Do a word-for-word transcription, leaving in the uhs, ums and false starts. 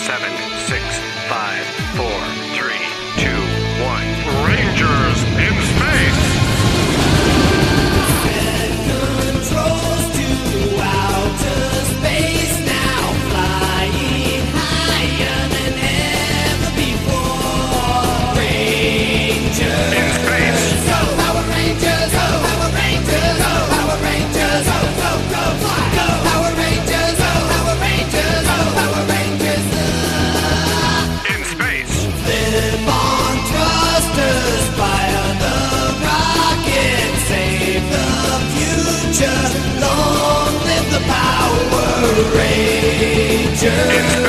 seven, six, five, four, three, two, one. Rangers in space! Controls to outer space now, flying higher than ever before. Rangers In space! Go Power Rangers! Go Power Rangers! Go Power Rangers! Go go go fly! Go Power Rangers! Go Power Rangers! Go Power Rangers! In space! Live on thrusters, fire the rocket, save the future. Long live the Power Rangers!